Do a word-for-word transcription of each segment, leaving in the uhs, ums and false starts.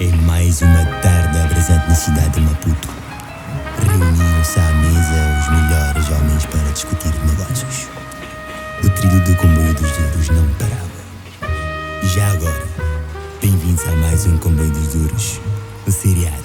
É mais uma tarde abrasante na cidade de Maputo. Reuniram-se à mesa os melhores homens para discutir negócios. O trilho do comboio dos duros não parava. E já agora, bem-vindos a mais um Comboio dos Duros, o seriado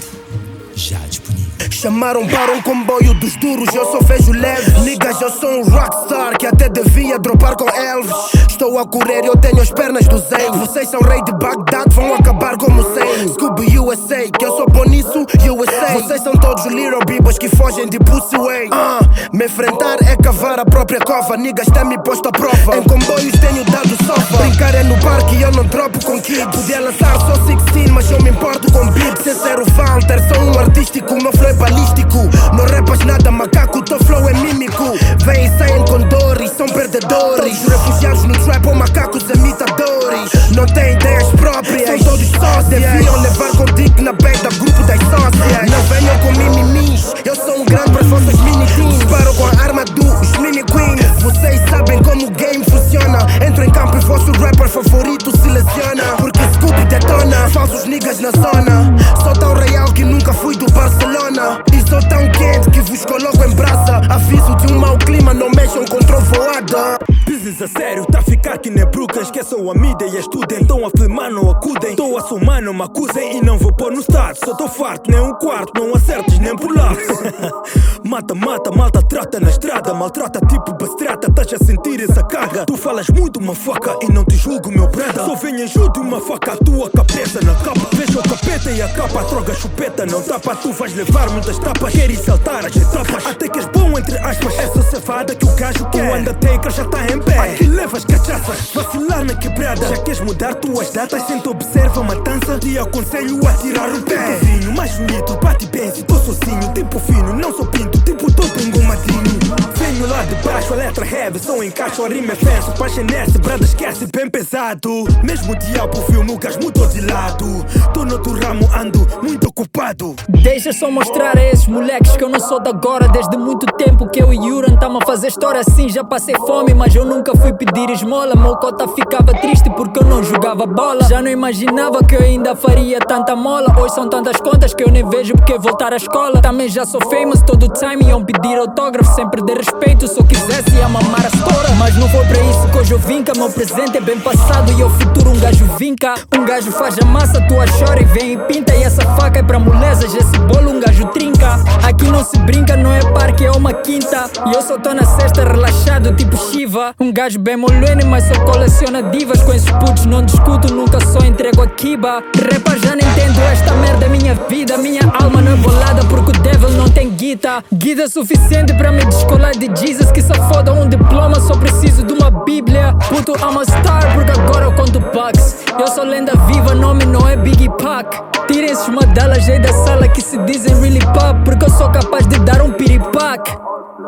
já disponível. Chamaram para um comboio dos duros, eu só vejo leves. Niggas, eu sou um rockstar que até devia dropar com Elvis. Estou a correr, eu tenho as pernas do Zen. Vocês são rei de Bagdad, vão acabar como Zen. Scooby U S A, que eu sou bom nisso, U S A. Vocês são todos little bibas que fogem de Pussy Way. uh, Me enfrentar é cavar a própria cova. Niggas têm me posto à prova. Em comboios tenho dado sofa. Brincar é no parque e eu não dropo com kids. Podia lançar só dezesseis, mas eu me importo com beats. Sem ser o Walter, sou um artístico, meu flow é balístico. Não rapas nada, macaco, teu flow é mímico. Vêm e saem com dores, são perdedores. Todos refugiados no trap ou macacos imitadores. Não têm ideias próprias, são todos sócios. Deviam levar com dick na beira do grupo das sócias. Não venham com mimimis, eu sou um grande para as vossas mini-teens. Disparo com a arma dos mini-queens. Vocês sabem como o game funciona. Entro em campo e vosso rapper favorito se lesiona. Porque Scooby detona, falsos niggas na zona. Sou tão real que nunca fui do Barcelona. E sou tão quente que vos coloco em brasa. Aviso de um mau clima, não mexam com trovoada. Business a sério, tá a ficar que nem bruca. Esqueçam a mídia e estudem. Tão a filmar, não acudem. Tô a somar, não me acusem. E não vou pôr no status. Só tô farto, nem um quarto. Não acertes nem por lá. Mata, mata, malta trata na estrada. Maltrata tipo bastrata, estás a sentir essa carga. Tu falas muito, uma faca, e não te julgo, meu brother. Só venho em junto uma faca, a tua cabeça na capa. Veja o capeta e a capa, droga chupeta. Não tapa, tu vais levar muitas tapas. Queres saltar as etapas, até que és bom entre aspas. Essa cevada que o gajo quer. O Undertaker já tá em pé. Aqui levas cachaças, vacilar na quebrada. Já queres mudar tuas datas, senta observa a matança. Te aconselho a tirar o pé. Vinho mais bonito, bate bem se tô sozinho. Tipo fino, não sou pinto, tipo tô pengomadinho. Venho lá de baixo, a letra heavy, som encaixa, a rima é festa. Paixonece, brada esquece, bem pesado. Mesmo o diabo viu, meu gás mudou de lado. Tô no outro ramo, ando muito ocupado. Deixa só mostrar a esses moleques que eu não sou de agora. Desde muito tempo que eu e Yuran tamo a fazer história assim. Já passei fome, mas eu nunca fui pedir esmola. Meu cota ficava triste porque eu não jogava bola. Já não imaginava que eu ainda faria tanta mola. Hoje são tantas contas que eu nem vejo porque voltar à escola. Também já sou famous, todo o time iam pedir autógrafo. Sem perder respeito, se eu quisesse ia mamar a estoura. Mas não foi para isso que hoje eu vim cá. Meu presente é bem passado e o futuro um gajo vinca. Um gajo faz a massa, tu a chora e vem e pinta. E essa faca é para molezas, esse bolo um gajo trinca. Aqui não se brinca, não é parque, é uma quinta. E eu só tô na cesta relaxado tipo Shiva. Um gajo bem molene, mas só coleciona divas. Com esses putos não discuto, nunca só entrego a kiba. Repa, já não entendo esta merda é minha vida. Minha alma não é bolada porque o devil não tem guita. Guida suficiente para me descolar de Jesus. Que se foda um diploma, só preciso de uma bíblia. Puto, I'm a star porque agora eu conto bucks. Eu sou lenda viva, nome não é Biggie Pac. Tirem esses madalas aí da sala que se dizem really pop. Porque eu sou capaz de dar um piripaque.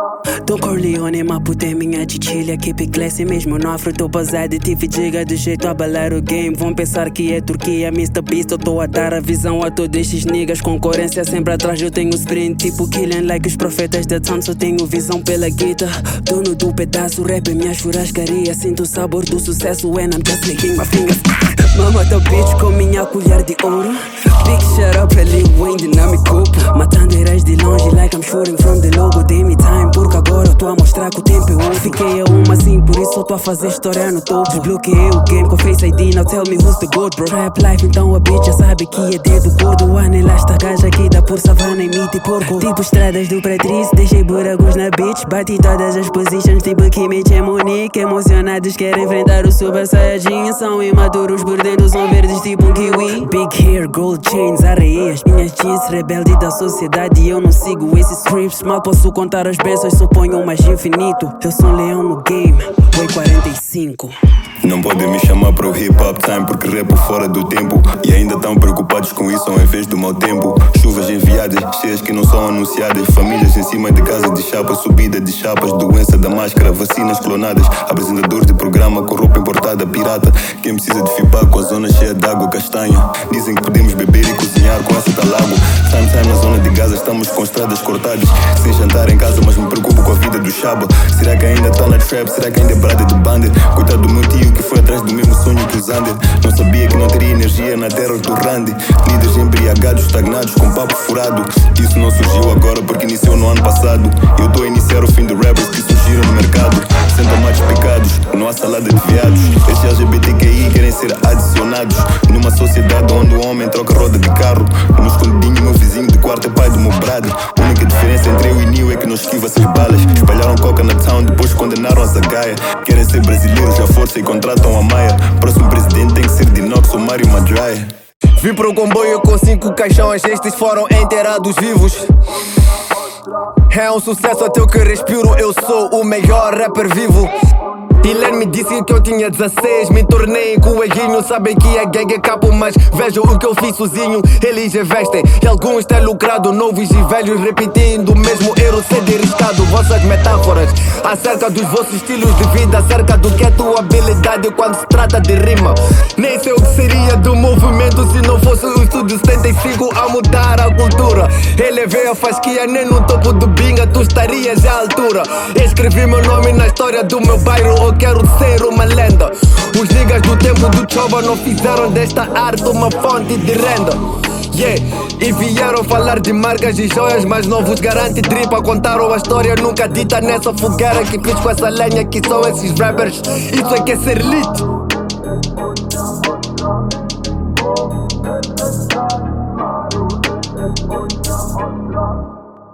Tô Corleone, Maputo é minha chichilha. Keep it classy, mesmo no afro tô basado. Tive giga de jeito a balar o game. Vão pensar que é Turquia, mister Beast. Eu tô a dar a visão a todos estes niggas. Concorrência sempre atrás, eu tenho sprint. Tipo killing like os profetas da town. Só tenho visão pela guita. Dono do pedaço, rap é minha churrascaria. Sinto o sabor do sucesso when I'm just licking my fingers. Mama teu bitch com minha colher de ouro. Big shut up, ali Wayne dinâmico. Matando heróis de longe like I'm shooting from the logo. Dei me time, porque agora eu tô a mostrar que o tempo é ouro. Fiquei a uma assim, por isso eu tô a fazer história no topo. Desbloqueei o game com Face I D, now tell me who's the goat, bro. Trap life, então a bitch já sabe que é dedo gordo. Anela esta gaja aqui dá por savana e mito e porco. Tipo estradas do Patrício, deixei buracos na bitch. Bati todas as positions, tipo Kimmich e Monique. Emocionados querem enfrentar o Super Saiyajin. São imaturos por dentro, são verdes tipo um kiwi. Big hair, gold chains, areias as minhas jeans. Rebelde da sociedade e eu não sigo esses scripts. Mal posso contar as bênçãos, suponho mais infinito. Eu sou um leão no game, Oi quarenta e cinco. Não podem me chamar para o hip hop time porque rapo fora do tempo. E ainda tão preocupados com isso ao invés do mau tempo. Chuvas enviadas, cheias que não são anunciadas. Famílias em cima de casa de chapas, subida de chapas. Doença da máscara, vacinas clonadas. Apresentador de programa com roupa importada pirata. Quem precisa de fipar com a zona cheia de água castanha. Dizem que podemos beber e cozinhar com essa talago. Time time na zona de Gaza está estamos com estradas cortadas. Sem jantar em casa, mas me preocupo com a vida do chaba. Será que ainda tá na trap? Será que ainda é brada de bandit? Coitado do meu tio que foi atrás do mesmo sonho que os Ander. Não sabia que não teria energia na terra do Randy. Líderes embriagados, estagnados, com papo furado. Isso não surgiu agora porque iniciou no ano passado. Eu tô a iniciar o fim de rappers que surgiram no mercado. Sem tomates picados, não há salada de viados. Estes L G B T Q I querem ser adicionados numa sociedade onde o homem troca roda de carro. No escondidinho, meu vizinho de quarto é pai do meu brother. A única diferença entre eu e Nil é que não esquiva essas balas. Espalharam coca na town, depois condenaram a Zagaia. Querem ser brasileiros à força e contratam a Maia. Próximo presidente tem que ser de inox ou Mário Madraia. Vim para o comboio com cinco caixões, estes foram enterrados vivos. É um sucesso até o que respiro, eu sou o melhor rapper vivo. Dylan me disse que eu tinha dezasseis, me tornei em coelhinho. Sabem que a gang é capo, mas vejam o que eu fiz sozinho. Eles investem e alguns têm lucrado. Novos e velhos repetindo o mesmo erro sem arriscado. Vossas metáforas acerca dos vossos estilos de vida, acerca do que é tua habilidade quando se trata de rima. Nem sei o que seria do movimento se não fosse o estúdio setenta e cinco a mudar a cultura. Elevei a fasquia nem no topo do binga, tu estarias à altura. Escrevi meu nome na história do meu bairro, quero ser uma lenda. Os niggas do tempo do Chova não fizeram desta arte uma fonte de renda. Yeah, e vieram falar de marcas e joias, mas não vos garante tripa. Contaram a história nunca dita nessa fogueira que fiz com essa lenha que são esses rappers. Isso é que é ser lit.